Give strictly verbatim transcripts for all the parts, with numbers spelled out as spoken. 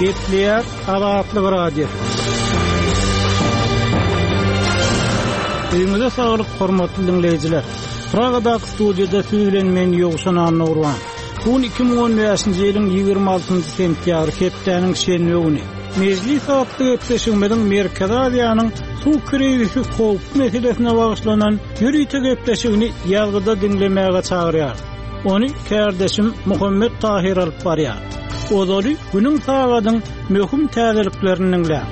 Getliler Azatlyk Radio. Öňüňizde saglyk, hormatly dinleyijiler. Pragadaky studiýada siz bilen men Ýogşan Anurwan. Bu iki ming on beşinji ýylyň ýygrimi altynjy sentýabr hepdeniň şenbe güni. Meclis atly öpleşigimiň Merkezi Aziýanyň suw krizisi howp meselesine bagyşlanan ýürüýte gepleşigini ýalgyda dinlemäge çagyrýar. Ony kärdeşim Muhammed Tahir alyp barýar. Ozoly günüň sagadyň möhüm täzeliklerini dinlä.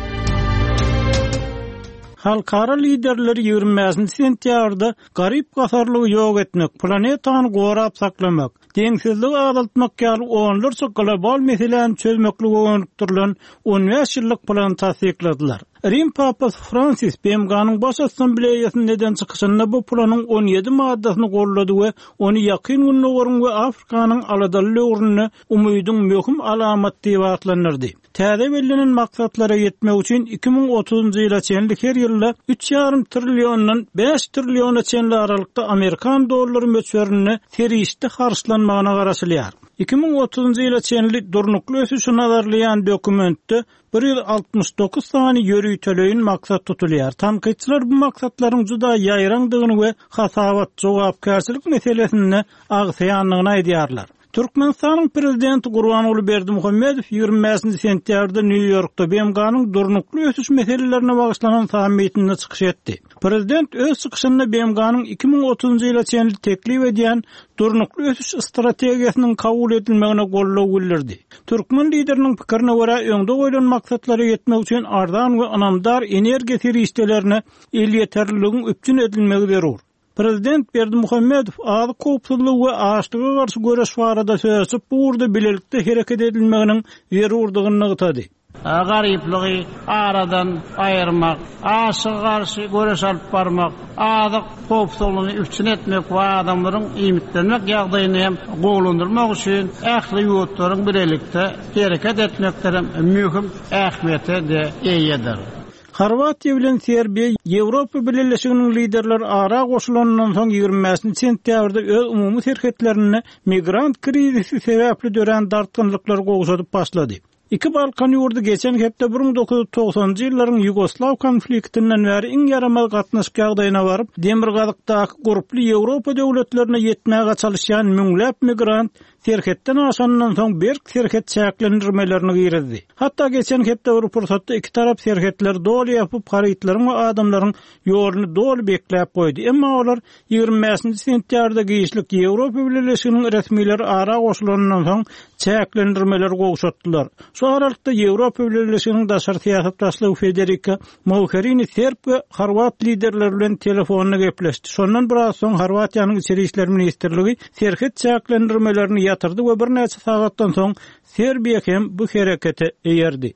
Halkara liderleri ýygrimi beşinji sentýabrda garyp gasarlygy ýok etmek, planetany gorap saklamak, deňsizligi azaltmak ýaly onlarça global meselelerini çözmekle öňürtürilen on beş ýyllyk plan tasdikladylar. Rim Papasy Francis B M G'nyň baş assambleýasynyň neden çykyşynda bu planyň on ýedi maddasyny gollady we ony ýakyn günlügörün we Afrikanyň aladaly öwrüne umydyň möhüm alamat diýip atlanyrdy. Täze bellänen maksatlara ýetmek üçin iki ming otuzynjy ýyla çenlik her ýylda üç ýarym trillionyň beş trilliona çenli aralykda Amerikan dollary möçberini terişde harçlanmagyna garaşylýar. iki ming otuzynjy ýyla çenli durnukly ösüşi nazarlayan dokumentde bir ýyl altmış dokuz sany ýörüýteleýin maksat tutulýar. Tanqidçiler bu maksatlaryň juda ýaýrandygyny we hasabat jogapkärçilik meselesini agsaýanlygyny aýdýarlar. Türkmenistanyň prezidenti Gurbanuly Berdimuhammedow ýygrimi beşinji sentýabrda New Yorkda B M G'nyň durnukly ösüş meselelerine bagyşlanan sammitinde çykyş etdi. Prezident öz çykyşynda B M G'nyň iki ming otuzynjy ýyla çenli teklip edýän durnukly ösüş strategiýasynyň kabul edilmegine gollaw bildirdi. Türkmen lideriniň pikirine görä öňde goýulan maksatlara ýetmek üçin ardan we anamdar energiýa terişdelerine el ýeterliligiň öpçün edilmegi zarur. Prezident Berdimuhammedow azy kopsuzlyk we açlyga garşy göreş barada söýüşip bu urda bilelikde hereket edilmeginiň zerurdygyny ýetdi. Garyplygy aradan aýyrmak, açyga garşy göreş alyp barmak, azy kopsuzlygy üçin etmek we adamlaryň iýmitlenmek ýagdaýyny hem gowlandyrmak üçin ähli ýurtlaryň bilelikde hereket etmekleri möhüm ähmiýete de eýedir. Horwatiýa bilen Serbiýa Ýewropa Birleşiginiň liderleri ara goşulandan soň ýygrimi beşinji sentýabrda öz umumy serhetlerini migrant krizisi sebäpli dören dartgynlyklary gowşadyp başlady. İki Balkan ýurdu geçen hepde bir ming dokuz yüz toksanyjy ýyllaryň Yugoslav konfliktinden bäri iň ýaramaz gatnaşyk ýagdaýyna baryp, Demirgazykdaky gruply Ýewropa döwletlerine ýetmäge çalışýan müňläp migrant serhetden aşandan soň berk serhet çäklendirmelerini girdi. Hatta geçen hepde bir pursatda iki tarap serhetler dolu ýapyp garytlaryň we adamlaryň ýoluny dolu bekläp goýdy. Emma olar ýygrimi beşinji sentýabrda giýişlik Ýewropa Birleşiginiň resmiýetleri ara goşulandan soň çäklendirmeler gowşatdylar. Şu aralykda Ýewropa Birleşiginiň daşary siýasatdaşlygy Federica Mogherini Serb we Horwat liderleri bilen telefonyna gepleşdi. Şondan biraz soň Horwatiýanyň içeri işler ministrligi serhet çäklendirmelerini ýatyrdy we bir näçe sagatdan soň Serbiýa hem bu herekete eýerdi.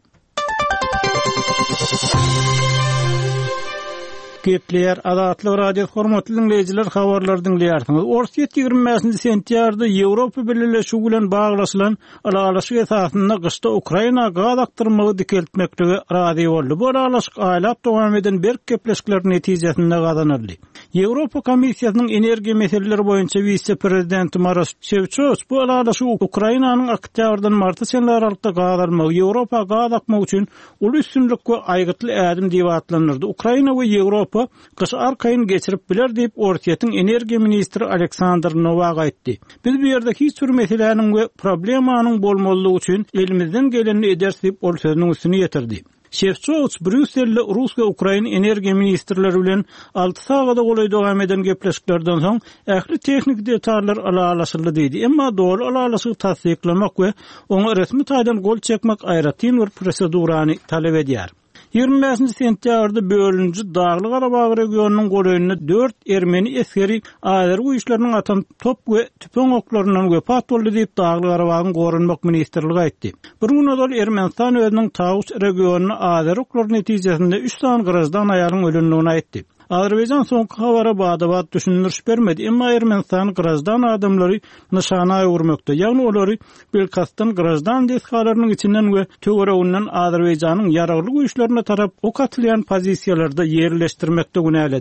Getliler Azatlyk Radio hormatly dinleyijiler, habarlar dinleýärsiňiz. Orsiýet ýygrimi beşinji sentýabrda Ýewropa Birleşigi bilen baglaşylan alalaşyk esasynda gyşda Ukraina gaz aktyrmagy dikeltmekligi razy boldy. Bu alalaşyk aýlap dowam eden berk gepleşikler netijesinde gazanyldy. Ýewropa Komissiýasynyň energiýa meseleleri boýunça vice-prezidenti Maroš Šefčovič bu alalaşyk Ukrainanyň oktýabrdan marta çenli aralykda gaz almagy, Ýewropa gaz akmagy üçin uly üstünlik we aýgytly ädim diýip atlanyrdy. Ukraina we Ýewropa Kış arkaýyn geçirip biler diýip Orsiýetiň energiýa ministri Aleksandr Novak aýtdy. Biz bu ýerde hiç bir meseleniň we problemanyň bolmalygy üçin elimizden geleni ederiz diýip ol sözüniň üstüne ýetirdi. Şefçoviç Brüsselde Rus we Ukraina energiýa ministrleri bilen alty sagada golay dowam eden gepleşiklerden soň ähli teknik detallar alalaşyldy diýdi. Emma dolu alalaşyk tasdiklamak we oňa resmi taýdan gol çekmek aýratyn bir prosedurany talep edýär. ýygrimi beşinji sentýabrda bölünji Dagly Garabag regionunyň goraýynyna dört Ermeni eskeri Azeri güýçleriniň atan top we tüpeň oklarynyň wepat boldy diýip Dagly Garabagyň gorunmak ministrligi aýtdy. Bir günodal Ermenistan özüniň Taus regionuny Azeri oklaryny netijesinde üç san grazdan aýalyň ölenligini aýtdy. Azerbaycan soňky habara bada-bada düşündiriş bermedi. Emma Ermenistan grazdan adamlary nişana ýurmakda. Ýagny olary Belkastan grazdan deskalarynyň içinden we töwereginden Azerbayjanyň ýaragly güýçlerine tarap ok atylýan pozisiýalarda ýerleşdirmekde günäledi.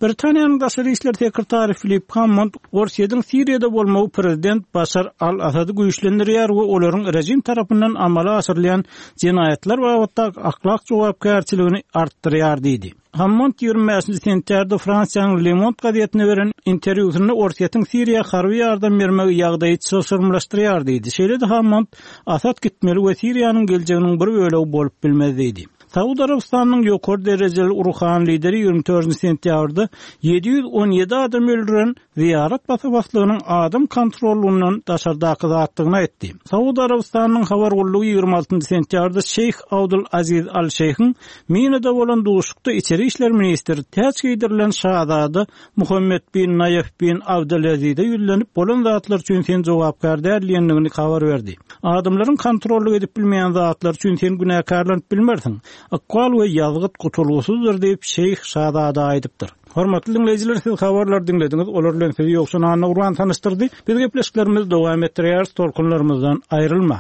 Britaniýanyň daşary işler sekretary Philip Hammond Orsiýadyň Siriýada bolmagy prezident Bashar al-Asady güýçlendirýär we olaryň rejim tarapyndan amala aşyrylýan jenaýatlar bagatda aklak jogapkärçiligini artdyrýar diýdi. Hammond ýygrimi beşinji sentýarda Fransiýanyň Le Monde gazetine beren interwýusynda Orsiýatyň Siriýa harby ýardam bermegi ýagdaýy çyşyrmlaşdyrýar diýdi. Şeýle-de Hammond Asad gitmeli we Siriýanyň geljeginiň bir bölegi bolup bilmez diýdi. Saudi Arabistanyň ýokary derejeli uruhan lideri ýygrimi dördünji sentýarda yedi ýüz on ýedi adam öldüren ziyaret basabaslygynyň adam kontrolundan daşardaky zatlygyny aýtdy. Saudi Arabistanyň habar gullugy ýygrimi altynjy sentýarda Şeyh Abdul Aziz Al-Şeyhin Minada bolan duşukda içeri işler ministri täç giydirilen şahzada Muhammed bin Nayef bin Abdulaziz'e ýüzlenip bolan zatlar üçin sen jogapkar därliýändigini habar berdi. Adamlaryň kontrolly edip bilmeýän zatlar üçin sen günäkarlanyp bilmersiň. Akwal we ýazgyt gutulgusuzdur diýip Şeyh şahzada aýdypdyr. Hormatly dinleyijiler, siz habarlar dinlediňiz. Olar bilen sizi ýoksun Anna Urban tanıştyrdy. Biz gepleşiklerimiz dowam etdirýär, tolkunlarymyzdan aýrylma.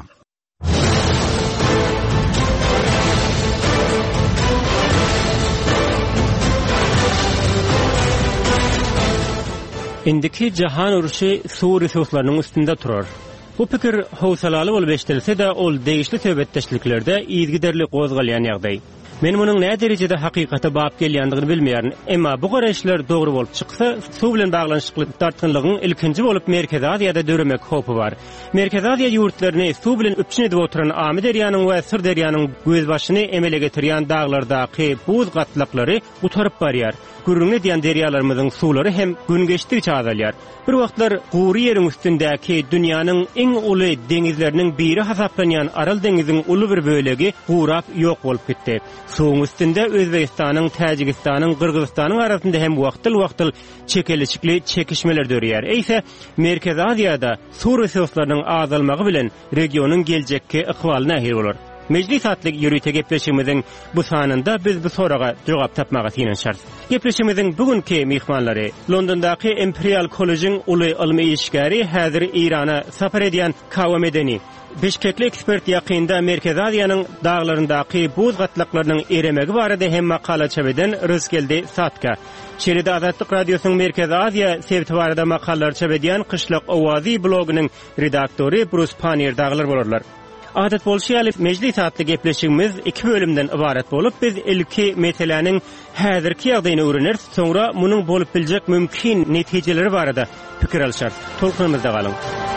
Indiki jahan uruşy suw resurslarynyň üstünde turar. Bu pikir howsalaly bolup eşdilse de ol değişli töwbetdeşliklerde ýygyderli gozgalýan ýagdaý. Men munyň näme derejede hakykata bap gelýändigini bilmeýärin, emma bu garaşlar dogry bolup çyksa, suw bilen baglanyşykly tartynlygyň ilkinji bolup Merkezi Aziýada döremek hopy bar. Merkezi Aziýa ýurtlaryny suw bilen üpçün edip oturan Amy derýanyň we Syr derýanyň gözbaşyny emele getirýän daglardaky buz gatlaklary gutaryp barýar. Gürrüňe diýen derýalarymyzyň suwlary hem gün geçdikçe azalýar. Bir wagtlar Gury ýeriň üstündäki dünýäniň iň uly deňizleriniň biri hasaplanýan Aral deňiziň uly bir bölegi gurap ýok bolup gitdi. Suwun üstünde Özbegistanyň, Täjikistanyň, Kyrgyzstanyň arasynda hem wagtyl-wagtyl çekeleşikli çekişmeler dörýär. Eýse Merkezi Aziýada suw resurslarynyň azalmagy bilen regionyň geljekki ykbaly nähir bolar. Meclis atlyk ýürüýte gepleşigimiziň bu sanynda biz bu soraga jogap tapmaga tiňen şart. Gepleşigimiziň bugünkü mehmanlary Londondaky Imperial College'in uly ilmi işgäri, häzir Irana sapar edýän Kawa Medeni. Beşkekli ekspert ýakynda Merkezi Aziýanyň daglaryndaky buz gatlaklarynyň eremegi barada hem makala çabeden Rızgeldi Satka. Şeride Azatlyk Radiosynyň Merkezi Aziýa sebti barada makalar çabedýän Kışlak Owazy blogynyň redaktory Bruce Panier daglar bolarlar. Adat bolşýaly meclis atly gepleşigimiz iki bölümden ibaret bolup biz ilki meseleniň häzirki ýagdaýyny öwrenir, soňra munyň bolup biljek mümkin netijeleri barada pikir alşar. Tolkunymyzda galyň.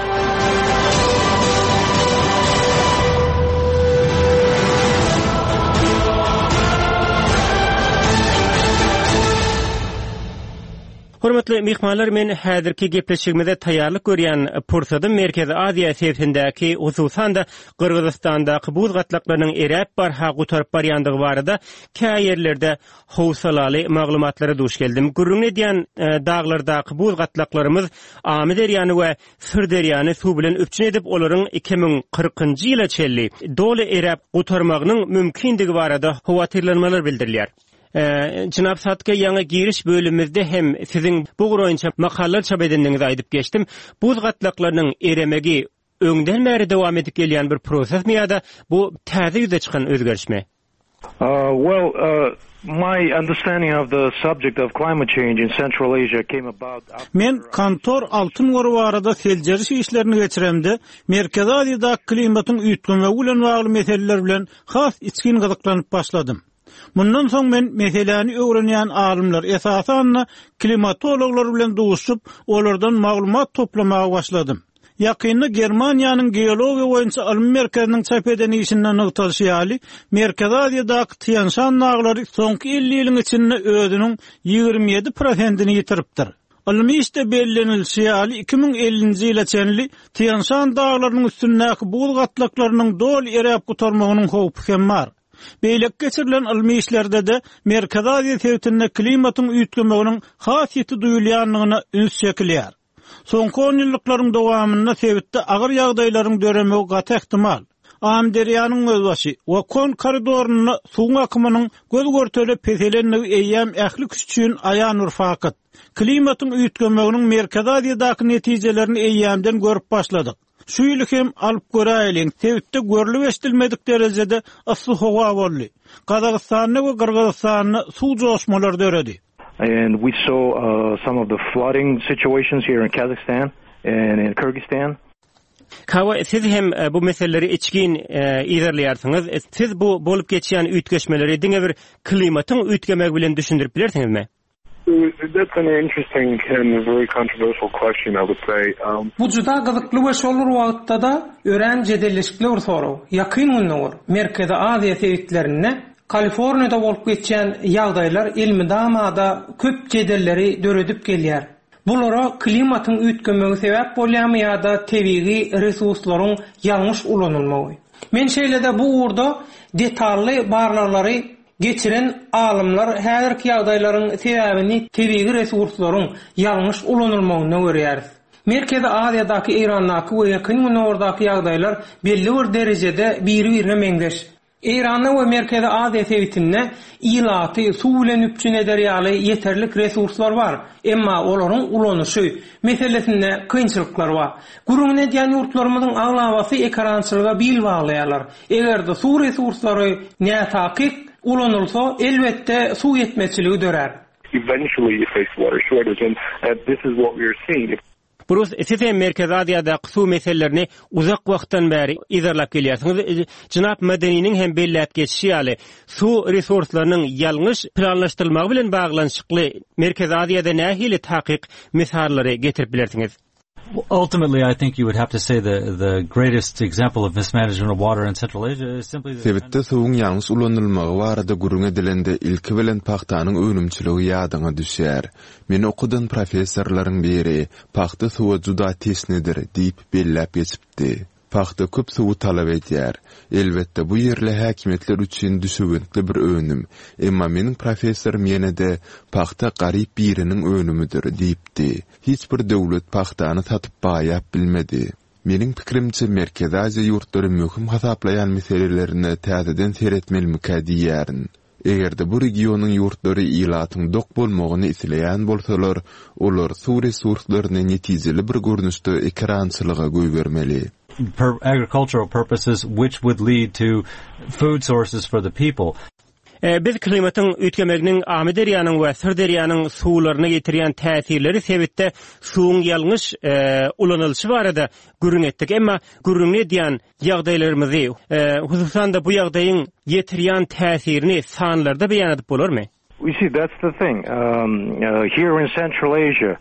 Hormatly mehmanlar, men häzirki gepleşigimizde taýýarlyk görýän pursatym Merkezi Aziýa sebtindäki, hususan da Kyrgyzstandaky buz gatlaklarynyň erep barha gutaryp barýandygy barada käý ýerlerde howsalaly maglumatlara duş geldim. Gürrüňe diýen e, daglardaky buz gatlaklarymyz Amy derýany we Syr derýany suw bilen üpçün edip olaryň iki ming kırkynjy ýyla çelli doly erep gutarmagynyň mümkindigi barada howatyrlanmalar bildirilýär. Ee, Jynap Satka ýa-da giriş bölümimizde hem sizin bu goýunça makalar çap edendiňizi aýdyp geçdim. Buz gatlaklarynyň eremegi öňden bäri dowam edip gelýän bir prosesmi ýa-da bu täze ýüze çykan özgerişmi? Uh, well, uh, my understanding of the subject of climate change in Central Asia came about after... Men Kantor Altyn Goru barada seljeriş işlerini geçiremde Merkezi Aziýada klimatyň üýtgünligi bilen bagly meseleler bilen has içkin gyzyklanyp başladym. Mundan soň men meseleni öwrenýän alimler esasan klimatologlar bilen duşup olardan maglumat toplamaga başladym. Ýakynda Germaniýanyň geologiýa boýunça ilmi merkeziniň çap eden işinden nyktaşýaly Merkezi Aziýadaky Tian Shan naglary soňky elli ýylyň içinde özüniň ýygrimi ýedi prosentini ýitiripdir. Ilmi işte bellenilýär iki ming ellinji ýyla çenli Tian Shan daglarynyň üstündäki buz gatlaklarynyň dol erep gutarmagynyň howpy hem bar. Beýlek geçirilen ilmi işlerde de Merkezi Aziýa sebtinde klimatyň üýtgemegiň hasýeti duýulýanlygyna üns çekilýär. Soňky on ýyllyklaryň dowamynda sebitde agyr ýagdaýlaryň döremegi gaty ihtimal. Amy derýanyň özbaşy we kon koridoruny suw akymynyň göz görteli peselenligi eýýäm ähli üçin aýan bir fakat. Klimatyň üýtgemegiň Merkezi Aziýadaky netijelerini eýýämden görüp başladyk. Şu ýyly hem alyp göräýin, sebitde görülip eşdilmedik derejede ysy howa boldy. Kazakstanyň we Kyrgyzstanyň suw joşmalar döredi. and we saw uh, some of the flooding situations here in Kazakhstan and in Kyrgyzstan. Kawa siz hem bu meseleleri içkin izlerliyarsınız. Siz bu bolup geçen ütgeşmeleri diňe bir klimatyň ütgemek bilen düşündirip bilersiňizmi? That's an interesting and very controversial question, I would say. Um, Bu juda gyzykly we şolur wagtda da ören jedelleşikli bir soraw. Ýakyn günnäwer Merkezi Aziýa sebitlerine Kaliforniyada bolup geçen ýagdaýlar ilmi damada köp jedelleri döredip gelýär. Bulara klimatyň ütgemegi sebäp bolýarmy ýa-da tebii resurslaryň ýalňyş ulanylmagy. Men şeýlede bu urda detally barlary geçiren alimler häzirki ýagdaýlaryň sebäbini tebii resurslaryň ýalňyş ulanylmagyna görýär. Merkezi Aziýadaky Iranaky we ýakyn günlerdaky ýagdaýlar belli bir derejede bir-birine meňzeş. İran'da ve Merkezi Aziýa sebitinde ilaty, suw bilen üpçün ederýaly yeterlik resurslar var. Emma olaryň ulanyşy meselesinde kynçylyklar bar. Gurulma edýän ýurtlarymyzyň aglabasy ekrançylyga bil baglaýarlar. Egerde suw resurslary nätakik ulanylsa, elbette suw yetmeçiligi dörer. Eventually you face water shortage, and uh, this is what we are seeing. Burus size Merkezi Aziýada su meselelerini uzak wagtdan bäri izarlap gelýärsiňiz. Jynap Medeniň hem belläp geçişi ýaly su resurslarynyň ýalňyş planlaşdyrylmagy bilen baglanyşykly Merkezi Aziýada nähili takyk misallary getirip bilersiňiz? Ultimately, I think you would have to say the the greatest example of mismanagement of water in Central Asia is simply the Sebitde suwun ýalňyş ulanylmagy barada gurun edilende ilki bilen paxtanyň önümçiligi ýadyňa düşýär. Meni okudan professorlaryň biri paxta suwa juda tesnedir diýip belläp geçipdi. Paxta köp suwu talap edýär. Elbetde bu ýerle häkimetler üçin düşügentli bir önüm. Emma meniň professorum ýene-de paxta garyp biriniň önümüdür diýipdi. Hiç bir döwlet paxtany satyp baýap bilmedi. Meniň pikirimçe Merkezi Aziýa ýurtlary möhüm hasaplayan meselelerini täzeden seretmelimi diýärin. Egerde bu regionyň ýurtlary ilatyň dok bolmagyny isleýän bolsalar, olar suw resurslaryny netijeli bir görnüşde ekrançylyga göýbermeli. per agricultural purposes, which would lead to food sources for the people. Biz klimatyň ütgemeginiň Amy derýanyň we Sır derýanyň suwlaryna getirýän täsirleri sebitde suwuň ýalňyş ulanylşy barada gürüň etdik. Emma gürüň edýän ýagdaýlarymyzy, hususan da bu ýagdaýyň getirýän täsirini sanlarda beýan edip bolarmy? We see that's the thing. Um, uh, here in Central Asia,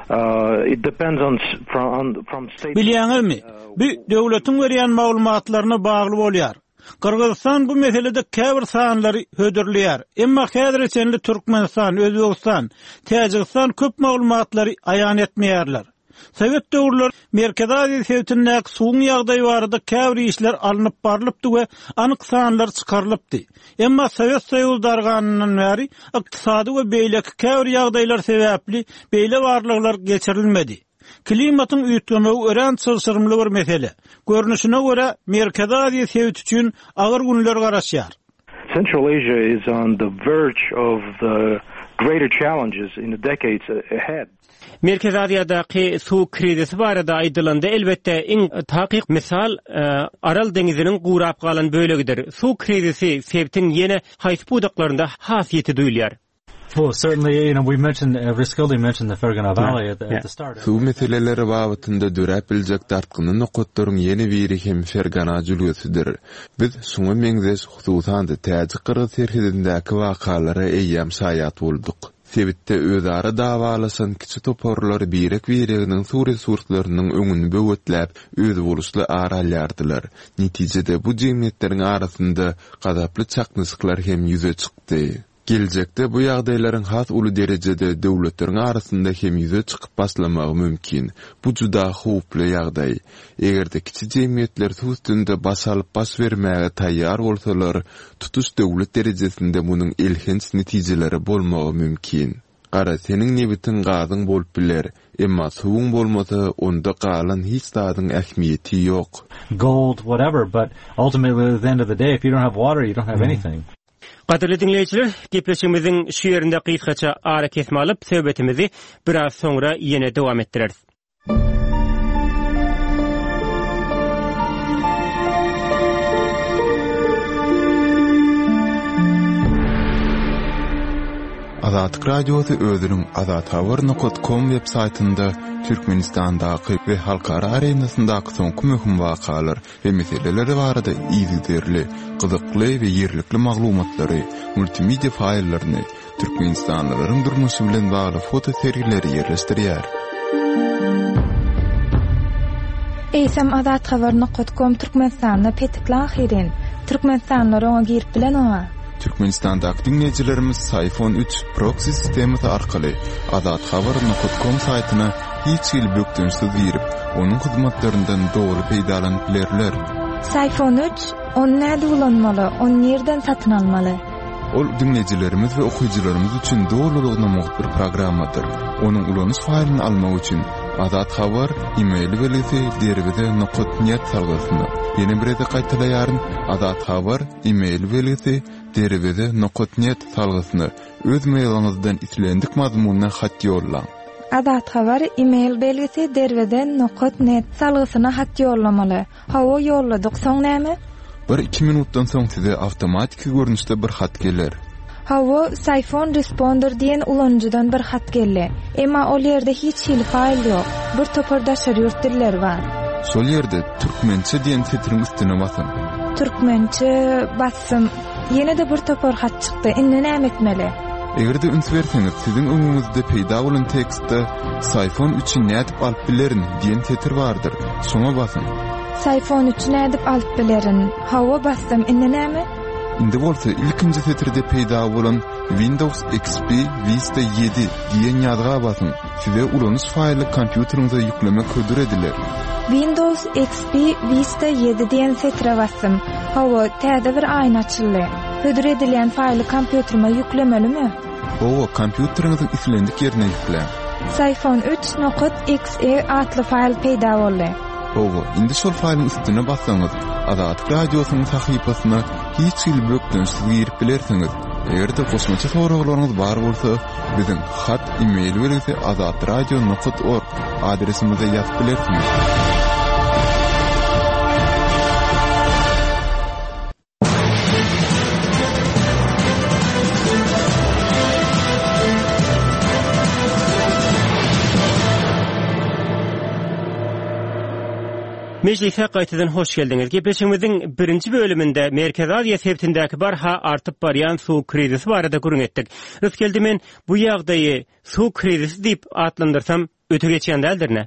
uh, it depends on from from state. Bilýäňizmi? Bu döwletiň berýän maglumatlaryna bagly bolýar. Kırgızistan bu meselede käbir sanlary hödürlýär. Emma häzir içinde Türkmenistan, Özbegistan, Täjikistan köp maglumatlary aýan etmeýärler. Sowet döwürler Merkezi Aziýa sebitinde suwun ýagdaýy barada käbir işler alınıp barlypdy we anyk sanlar çykarylypdy. Emma Sowet Soýuzy darganynyň bäri ykdysady we beýleki käbir ýagdaýlar sebäpli beýle barlyklar geçirilmedi. Klimatyň ütgemegi ören çylşyrymly bir mesele. Görnüşine göre Merkezi Aziýa sebit üçin agyr günler garaşýar. Central Asia is on the verge of the greater challenges in the decades ahead. Merkezi Aziýadaky suw krizisi barada aýdylanda elbetde iň takyk misal Aral deňiziniň gurap galan bölegidir. Suw krizisi sebitiň ýene haýsy budaklarynda hasyety duýulýar. Well, certainly, you know, we mentioned, uh, Riskildi mentioned the Fergana Valley yeah. at, the, yeah. at the start. Suw meseleleri babatynda dörep biljek dartgyny nokotlaryň ýeni biri hem Fergana jülüsidir. Biz suňa meňzeş hususan da Täjik Kyrgyz serhedindäki wakalary eýýäm saýat bolduk. Sebitde özara dawalasan kiçi toporlar birek bireginiň suw resurslarynyň öňüni böwetläp öz boluşly aralýardylar. Netijede bu jemgyýetleriň arasynda gadaply çaknysyklar hem ýüze çykdy. Gelecekde bu ýagdaýlaryň has uly derejede döwletleriň arasynda hem ýüze çykyp baslamagy mümkin. Bu juda howply ýagdaý. Egerde kiçi jemgyýetler suw üstünde basalyp bas bermäge taýýar bolsalar, tutuş döwlet derejesinde munyň elhens netijeleri bolmagy mümkin. Gara seniň nebitin gazyň bolup biler, emma suwuň bolmasa onda galan hiç dadyň ähmiýeti ýok. Gold, whatever, but ultimately at the end of the day, if you don't have water, you don't have mm-hmm. anything. Gaderli dinleyijiler, gepleşigimiziň şu ýerinde kysgaça ara kesme alyp söhbetimizi biraz soňra ýene dowam etdireriz. Azatlyk Radiosu özüniň azat habar nokta com websaytynda Türkmenistandaky we halkara arenasyndaky soňky möhüm wakalar we meseleler barada ýygyderli, gyzykly we ýerlikli maglumatlary, multimedia faýllaryny, Türkmenistanlylaryň durmuşy bilen bagly foto serileri ýerleşdirýär. Eýsem azat habar nokta com Türkmenistanda petitlan hirin. Türkmenistanlar oňa girip bilen oňa. Türkmenistandaky dinleýijilerimiz iPhone üç proxy sistemi arkaly azat habar nokta com saýtyna hiç ýyl bökdünsiz girip, onuň hyzmatlaryndan dogry peýdalanyp bilerler. iPhone üç onu näde ulanmaly, onu nerden satyn almaly? Ol dinleýijilerimiz we okuwçylarymyz üçin dogrulygyna muhbir programmadyr. Onuň ulanyş faýlyny almak üçin Azat habar e-mail belgisi deribide nokta net salgysyny. Ýene bir ede gaýtalaýaryn Azat habar e-mail belgisi deribide nokta net salgysyny öz mailyňyzdan islendik mazmununa hat ýollaň. Azat habar e-mail belgisi deribide nokta net salgysyna hat ýollamaly. Hawa ýolladyk soň näme? Bir iki minutdan soň size awtomatik görnüşde bir hat geler. Hawa iPhone responder diýen ulanjydan bir hat geldi. Emma ol ýerde hiç ýyl faýl ýok. Bir topardaşar ýurtdiller bar. Şol ýerde türkmençe diýen setiriň üstüne basyn. Türkmençe bassym. Ýene de bir topar hat çykdy. Indi näme etmeli? Egerde üns berseňiz, siziň öňüňizde peýda bolan tekstde iPhone üçi nädip alyp bilerin diýen setir bardyr. Şoňa basyn. iPhone üçi nädip alyp bilerin. Hawa bassym. Indi näme? Indi bolsa ilkinji setirde peýda bolan Windows X P Vista yedi diýen ýazga basyn. Size ulanyş faýly kompýuteriňize ýüklemek hödür ediler. Windows X P Vista yedi diýen setire bassym. Hawa täze bir aýna açyldy. Hödür edilen faýly kompýuterime ýüklemelimi? Owa kompýuteriňiziň islendik ýerine ýükle. iPhone üç nokta X E atly faýl peýda boldy. Owa indi şol faýlyň üstüne bassaňyz, Azat Radiosynyň sahypasyna hiç ýyl bökdünsiz girip bilersiňiz. Egerde goşmaça soraglaryňyz bar bolsa, biziň hat e-mail belgisi azat radio nokta org adresimize ýazyp bilersiňiz. Meclise gaýtadan hoş geldiňiz. Gepeşiňiziň birinji bölüminde Merkez Aziýa septindäki barha artyp barýan suw krizisi barada gürün etdik. Rus geldi men bu ýagdaýy suw krizisi diýip atlandyrsam öte geçýän däldirne?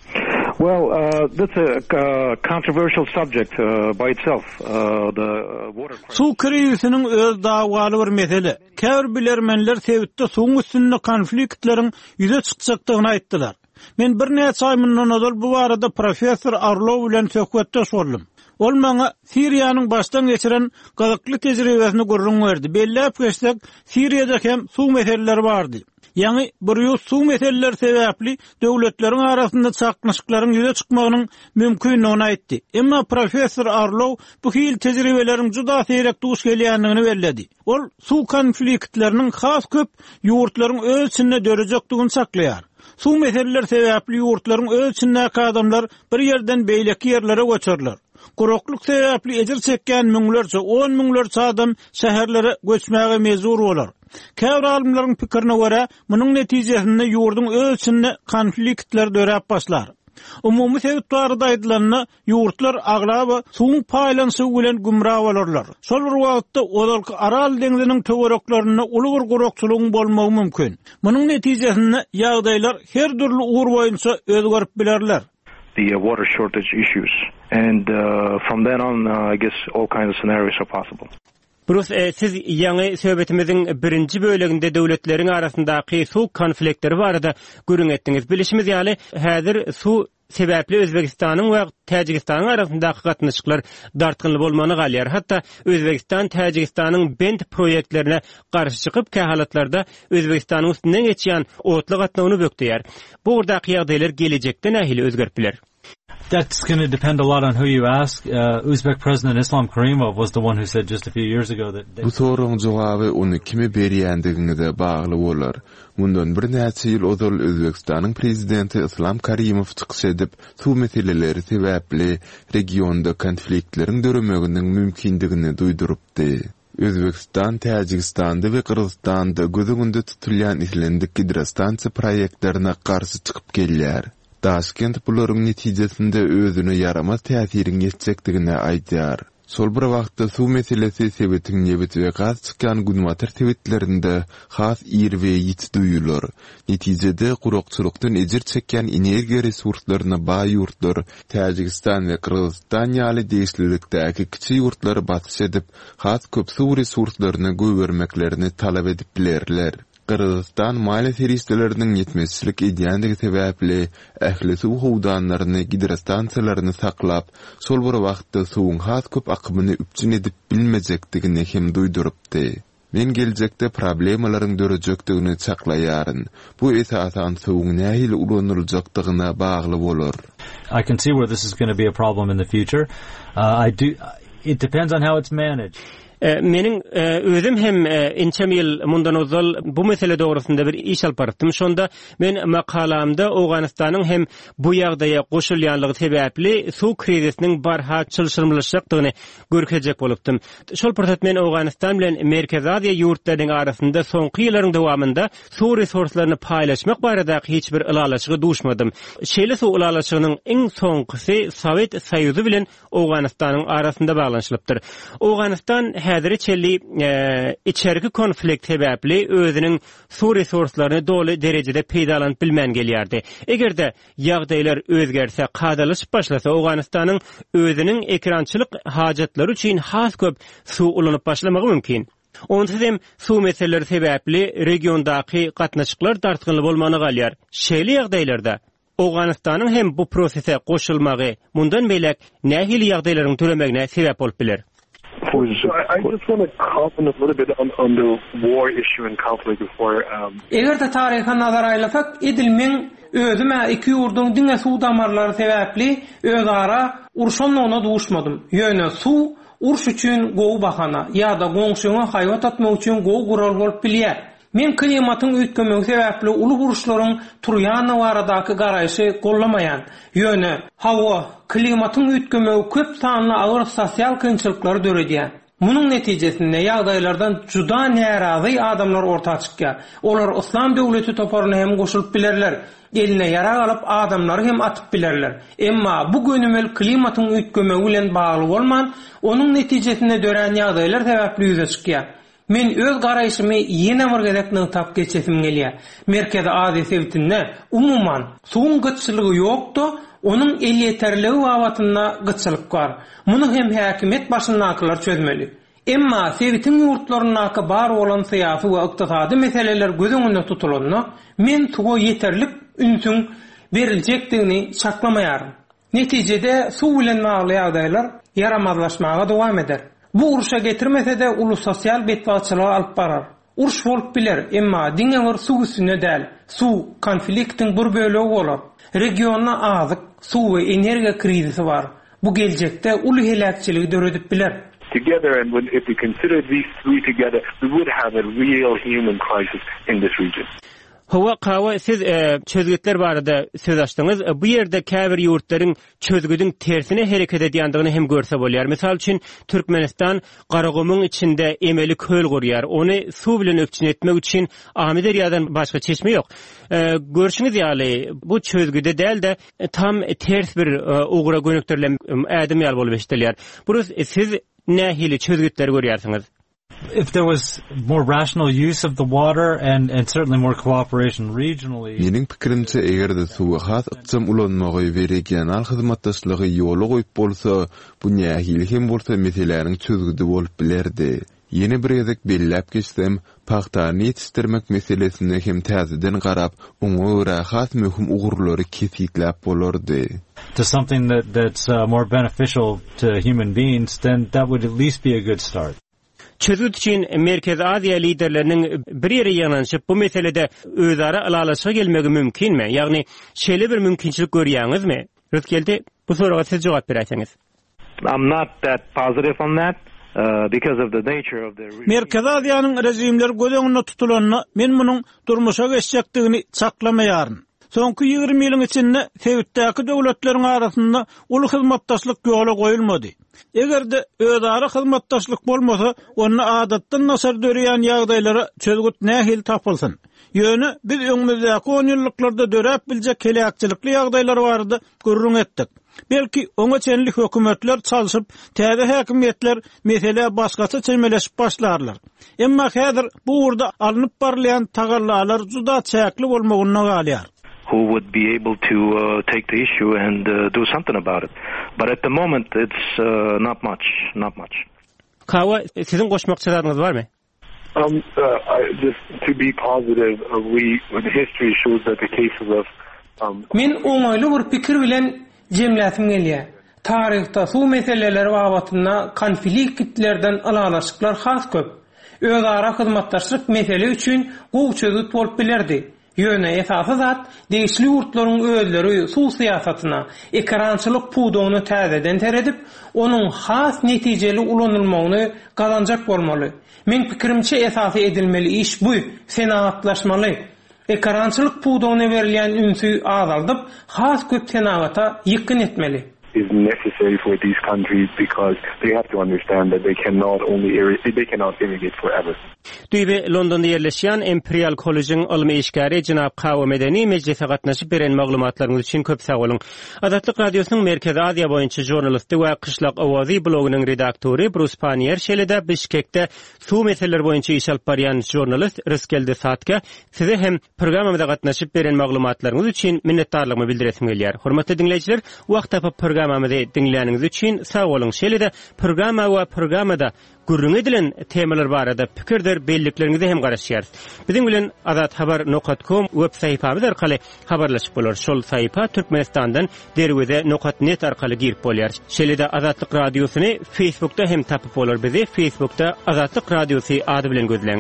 Well, uh, that's a uh, controversial subject uh, by itself. Uh, the water crisis. Suw krizisiniň öz dagwaly bir mesele. Käbir bilermenler sebitde suwun üstünde konfliktleriň ýüze çykjakdygyny aýtdylar. Men bir näçe ay mundan öňe bu barada professor Arlov bilen söhbetde boldum. Ol maňa Siriýanyň başdan geçiren gazykly tejribesini görüň berdi. Bellep geçsek Siriýada hem suw meseleleri bardy. Ýani bir ýus suw meseleleri sebäpli döwletleriň arasynda çaknyşyklaryň ýüze çykmagynyň mümkinligini aýtdy. Emma professor Arlov bu hil tejribeleriň juda seýrek duş gelýändigini bellädi. Ol suw konfliktleriniň has köp ýurtlaryň öz içinde dörejekdigini saklaýar. Suw meseleler sebäpli ýurtlaryň öz içindäki adamlar bir ýerden beýleki ýerlere göçerler. Guruklyk sebäpli ejir çekýän müňlerçe, on müňlerçe adam şäherlere göçmäge mezur bolar. Käbir alimlaryň pikirine görä, munyň netijesinde ýurdun öz içinde konfliktler döräp başlar. Umumy sebäp barada aýdylanyna ýurtlar aglaba suwun paýlanşy bilen gümrah bolarlar. Şol bir wagtda olar Aral deňiziniň töwereklaryna uly bir gurukçylygyň bolmagy mümkin. Munyň netijesinde ýagdaýlar her türlü ugur boýunça özgerip bilerler. The uh, water shortage issues, and uh, from then on, uh, I guess all kinds of scenarios are possible. Burus, e, siz ýaňy söhbetimiziň birinji bölегinde döwletleriň arasyndaky suw konfliktleri barada görüň etdiňiz. Bilişimiz ýaly häzir suw sebäpli Özbegistanyň we Täjikistanyň arasyndaky gatnaşyklar dartgynly bolmany galýar. Hatda Özbegistan Täjikistanyň bent proýektlerine garşy çykyp kähalatlarda Özbegistanyň üstünden geçýän otly gatnawyny bökdüýär. Bu urdaky ýagdaýlar gelecekde nähili özgerip biler? That's going to depend a lot on who you ask. Uh, Uzbek President Islam Karimov was the one who said just a few years ago that... Bu soruň jogaby onu kime berýändigine bagly bolar. Mundan bir näçe ýyl ozal Özbekistanyň prezidenti Islam Karimov çykyş edip, suw meseleleri sebäpli regionda konfliktleriň döremeginiň mümkindigini duýdurupdy. Özbekistan, Täjikistanda we Kyrgyzstanda gözüňünde tutulýan islendik gidrostansiýa proýektlerine garşy çykyp gelýär. Taşkent bularyň netijesinde özüne yaramaz täsirin ýetjekdigine aýdýar. Sol bir wagtda suw meselesi sebetiň nebet we gaz çykan günwatar sebetlerinde has ýer we ýit duýulur. Netijede gurukçylykdan ejir çekýän energiýa resurslaryna baý ýurtlar Täjikistan we Kyrgyzstan ýaly deýişlilikdäki kiçik ýurtlary batyş edip, has köp suw resurslaryny göwermeklerini talap edip bilerler. Kyrgyzstan mali serişlerinin yetmezçilik edýändigi sebäpli ähli suw howdanlaryny gidrostansiýalaryny saklap, sol bir wagtda suwuň has köp akymyny üpçün edip bilmejekdigini hem duýdurupdy. Men geljekde problemalaryň dörejekdigini çaklaýaryn. Bu esasan suwuň nähili ulanyljakdygyna bagly bolar. I can see where this is going to be a problem in the future. Uh, I do. It depends on how it's managed. Menin özüm hem inçem ýyl mundan ozal bu mesele dogrusynda bir iş alyp barapdym. Şonda men makalamda Awganystanyň hem bu ýagdaýa goşulýanlygy sebäpli suw krizisiniň barha çylşyrmylaşykdygyny görkezek bolupdym. Şol purtat men Awganystan bilen Merkez Aziýa ýurtlarynyň arasynda soňky ýyllaryň dowamında suw resurslaryny paýlaşmak baradaky hiç bir ylalaşygy duşmadym. Şeýle suw ylalaşygynyň iň soňkysy Sowet Soýuzy bilen Awganystanyň arasynda baglanşylypdyr. Awganystan häziri çelli e, içerki konflikt sebäpli özüniň suw resurslaryny doly derejede peýdalanyp bilmän gelýärdi. Egerde ýagdaýlar özgerse, kadalyşyp başlasa, Awganystanyň özüniň ekrançylyk hajatlary üçin has köp suw ulanyp başlamagy mümkin. Ondan hem suw meseleleri sebäpli regiondaky gatnaşyklar dartgynly bolmany galýar. Şeýle ýagdaýlarda Awganystanyň hem bu prosese goşulmagy mundan beýlek nähili ýagdaýlaryň türemegine sebäp bolup biler. So I, I just want to comment a little bit on, on the war issue and conflict before. Um... Eger de taryha nazar aýlasak, edilmeň özüme iki ýurduň diňe suw damarlary sebäpli özara urşanlygyna duşmadym. Ýöne suw urş üçin gowy bahana ýa-da goňşuňa haýwat atmak üçin gowy gural bolup bilýär. Men klimatyň üýtgemegi sebäpli uly uruşlaryň turýan baradaky garaýşy gollamaýan. Ýöne hawa klimatyň üýtgemegi köp sanly agyr sosial kynçylyklar döredýär. Munyň netijesinde ýagdaýlardan juda närazy adamlar ortaga çykýar. Olar Islam döwleti toparyna hem goşulyp bilerler. Eline ýara alyp adamlary hem atyp bilerler. Emma bu gönümel klimatyň üýtgemegi bilen bagly bolman, onuň netijesinde dören ýagdaýlar sebäpli ýüze çykýar. Men öz garaýşymy ýene bir gezekni tap geçesim gelýär. Merkez Aziýa sebitinde umumyň suwun gyçylygy ýokdy, onuň el ýeterligi wabatynda gyçylyk bar. Muny hem häkimet başyndakylar çözmeli. Emma sebitin ýurtlarynaky bar bolan syýasy we ykdysady meseleler göz öňünde tutulanda, men suwa ýeterlik ünsüň beriljekdigini çaklamaýarym. Netijede suw bilen bagly ýagdaýlar yaramazlaşmaga dowam eder. Bu uruşa getirmese de ulu sosial betbaçylygy alyp barar. Uruş bolup biler, emma diňe bir suw üstüne däl. Suw konfliktiň bir bölegi bolar. Regionda azyk, suw we energiýa krizisi bar. Bu geljekde uly helakçyligi döredip biler. Together, and when, if we consider these three together, we would have a real human crisis in this region. Hawa kawa siz e, çözgütler barada söz açdyňyz. E, bu ýerde käbir ýurtlaryň çözgüdüň tersine hereket edýändigini hem görse bolýar. Misal üçin Türkmenistan Garagomyň içinde emeli köl gurýar. Ony suw bilen öpçün etmek üçin Ahmy derýadan başga çeşme ýok. E, görüşiňiz ýaly bu çözgüde däl de e, tam ters bir e, ugra gönükdirlen ädim ýal bolup eşdilýär. Burus e, siz nähili çözgütler görýärsiňiz? If there was more rational use of the water and and certainly more cooperation regionally. Mening pikirimçe egerde suwa has ıqsam ulanmagy we regional hyzmatdaşlygy ýoly goýup bolsa, bu nähili hem bolsa meseleleriň çözgüdi bolup bilerdi. Yeni bir gezek bellap geçsem, paxtany ýetişdirmek meselesine hem täzeden garap, oňa görä has möhüm ugurlary kesikläp bolardy. To something that that's uh, more beneficial to human beings, then that would at least be a good start. Çözgüt için Merkez Aziýa liderleriniň bir ýere ýanaşyp bu meselede özara alalaşyga gelmegi mümkinmi? Ýagny şeýle bir mümkinçilik görýäňizmi? Rötkelde bu soraga siz jogap berýäňiz. I'm not that positive on that. Uh, because of the nature of the Merkez Aziýanyň rejimleri göz öňünde tutulanyna men munyň durmuşa geçjekdigini çaklamaýaryn. Soňky ýygrimi ýylyň içinde Sewitdäki döwletleriň arasynda uly hyzmatdaşlyk ýola goýulmady. Egerde özara hyzmatdaşlyk bolmasa, onu adatdan nasar döreýän ýagdaýlara çözgüt nähil tapylsyn. Ýöne biz öňümüzdäki on ýyllyklarda döräp biljek kelekçilikli ýagdaýlar bardy, görüň etdik. Belki oňa çenli hökümetler çalyşyp, täze häkimetler mesele başgaça çemeleşip başlarlar. Emma häzir bu urda alınıp barlayan tagallar juda çäkli bolmagyna galýar. Who would be able to uh, take the issue and uh, do something about it. But at the moment it's uh, not much, not much. Kawa, sizin goşmakçylaryňyz barmy? Um, uh, I, just to be positive, uh, we the history shows that the cases of um Men oňaýly bir pikir bilen jemläsim gelýär. Taryhda su meseleleri babatynda konfliktlerden alalaşyklar has köp. Özara hyzmatdaşlyk mesele üçin gowy çözüt bolup bilerdi. Ýöne esasy zat deýişli ýurtlaryň özleri su syýasatyna, ekrançylyk pudugyny täzeden teredip, onuň has netijeli ulanylmagyny gazanjak bolmaly. Men pikirimçe esasy edilmeli iş bu, senatlaşmaly. Ekrançylyk pudugyna berilýän ünsü azaldyp, has köp senata ýykyn etmeli. Is necessary for these countries because they have to understand that they cannot only irri- they cannot irrigate forever. Düýbe Londonda ýerleşýän Imperial College'in ilmi işgäri Jynap Kawa Medeni meclise gatnaşyp beren maglumatlaryňyz üçin köp sag bolun. Adatlyk radiosynyň Merkezi Aziýa boýunça jurnalisti we Kışlak Owazy blogynyň redaktory Bruce Panier şeýle Bişkekde su meseleleri boýunça iş alyp barýan jurnalist Rıskelde Satka size hem programmada gatnaşyp beren maglumatlaryňyz üçin minnetdarlygymyny bildiresim gelýär. Hormatly dinleýijiler, wagt tapyp programmamyzy dinleýäniňiz üçin sag bolun. Şeýle programma we programmada gürrüň edilen temalar barada pikirler, belliklerinizi hem garaşýar. Biziň bilen azat habar nokta com web saýpamyz arkaly habarlaşyp bolar. Şol saýpa Türkmenistandan derwede nokta net arkaly girip bolýar. Şeýle-de Azatlyk radiosyny Facebookda hem tapyp bolar. Bizi Facebookda Azatlyk radiosy ady bilen gözleň.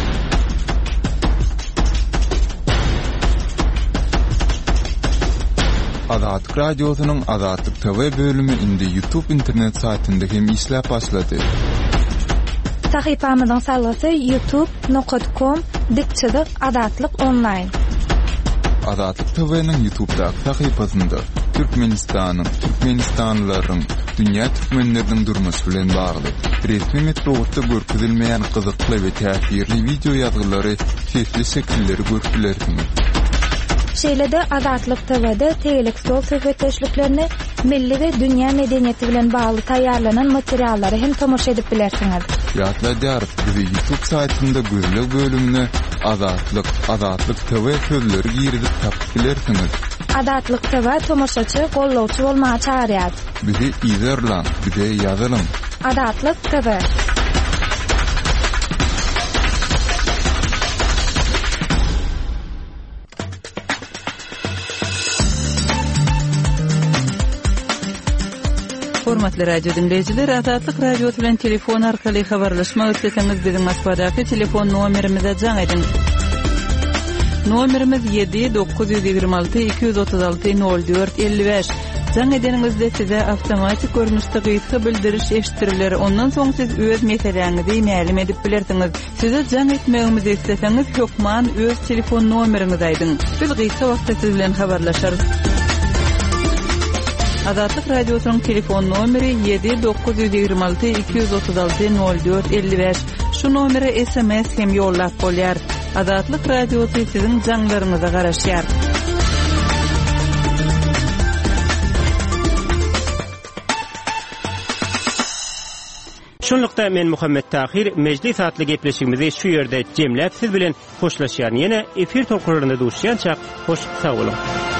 Azatlyk radiosynyň Azatlyk T V bölümi indi YouTube internet saytynda hem işläp başlady. Sahypamyzyň salasy youtube nokta com dikçilik Azatlyk online. Azatlyk T V'niň YouTube'da sahypasynda Türkmenistanyň, Türkmenistanlylaryň, dünýä türkmenleriniň durmuşy bilen bagly resmi metodda görkezilmeýän gyzykly we täsirli video ýazgylary, sesli şekilleri görüpilersiniz. Şeýle-de Azatlyk T V'de tegelik stol söhbetleşliklerini milli we dünýä medeniýeti bilen bagly taýýarlanan materiallary hem tomoşa edip bilersiňiz. Ýatlaýar, bizi YouTube saytynda gözlek bölümine Azatlyk, Azatlyk T V sözleri giridip tapyp bilersiňiz. Azatlyk T V tomoşaçy, gollawçy bolmagy çağırýar. Bizi izlerler, bize ýazalym. Azatlyk T V. Hormatly radio dinleyijiler, Azatlyk radio bilen telefon arkaly habarlaşma ötleseňiz biziň Moskvadaky telefon nomerimize jaň edin. Nomerimiz yedi dokuz yüz ýygrimi alty iki yüz otuz alty nol dört elli beş. Jaň edeningizde size awtomatik görnüşde gyýyky bildiriş eşitiriler. Ondan soň siz öz meseleňizi mälim edip bilersiňiz. Size jaň etmegimizi isteseňiz hökman öz telefon nomeriňizi aýdyň. Biz gyýyky wagtda siz bilen habarlaşarys. Azatlyk radiosynyň telefon nomeri yedi dokuz yüz ýygrimi alty iki yüz otuz alty nol dört elli beş. Şu nomere S M S hem ýollap bolýar. Azatlyk radiosy siziň jaňlaryňyza garaşýar. Şonlukda men Muhammed Tahir meclis atly gepleşigimizi şu ýerde jemläp siz bilen hoşlaşýar. Ýene efir tolkuralarynda duşýança hoş sag bolun.